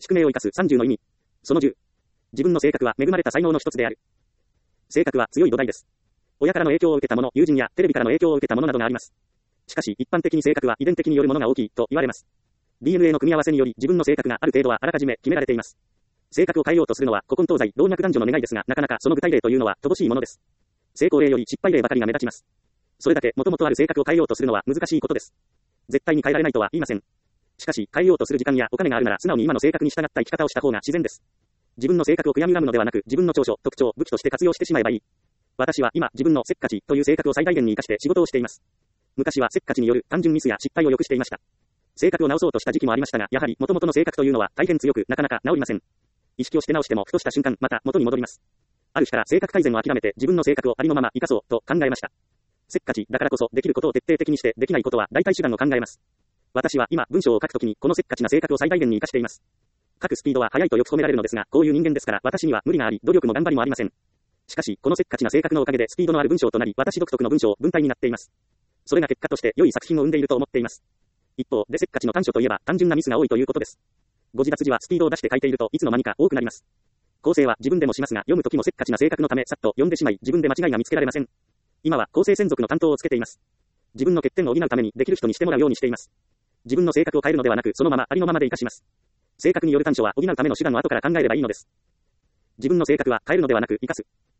宿命を生かす30の意味。その10。自分の性格は恵まれた才能の一つである。性格は強い土台です。親からの影響を受けたもの、友人やテレビからの影響を受けたものなどがあります。しかし、一般的に性格は遺伝的によるものが大きいと言われます。DNA の組み合わせにより自分の性格がある程度はあらかじめ決められています。性格を変えようとするのは古今東西老若男女の願いですが、なかなかその具体例というのは乏しいものです。成功例より失敗例ばかりが目立ちます。それだけ元々ある性格を変えようとするのは難しいことです。絶対に変えられないとは言いません。しかし、変えようとする時間やお金があるなら素直に今の性格に従った生き方をした方が自然です。自分の性格を悔やみ恨むのではなく、自分の長所、特徴、武器として活用してしまえばいい。私は今、自分のせっかちという性格を最大限に活かして仕事をしています。昔はせっかちによる単純ミスや失敗をよくしていました。性格を直そうとした時期もありましたが、やはり元々の性格というのは大変強く、なかなか治りません。意識をして直しても、ふとした瞬間、また元に戻ります。ある日から性格改善を諦めて自分の性格をありのまま生かそうと考えました。せっかちだからこそできることを徹底的にしてできないことは代替手段を考えます。私は今文章を書くときにこのせっかちな性格を最大限に活かしています。書くスピードは速いとよく褒められるのですが、こういう人間ですから私には無理があり、努力も頑張りもありません。しかし、このせっかちな性格のおかげでスピードのある文章となり、私独特の文章、文体になっています。それが結果として良い作品を生んでいると思っています。一方でせっかちの短所といえば単純なミスが多いということです。誤字脱字はスピードを出して書いているといつの間にか多くなります。構成は自分でもしますが、読むときもせっかちな性格のためさっと読んでしまい、自分で間違いが見つけられません。今は構成専属の担当をつけています。自分の欠点を補うためにできる人にしてもらうようにしています。自分の性格を変えるのではなく、そのままありのままで活かします。性格による短所は補うための手段を後から考えればいいのです。自分の性格は変えるのではなく活かす。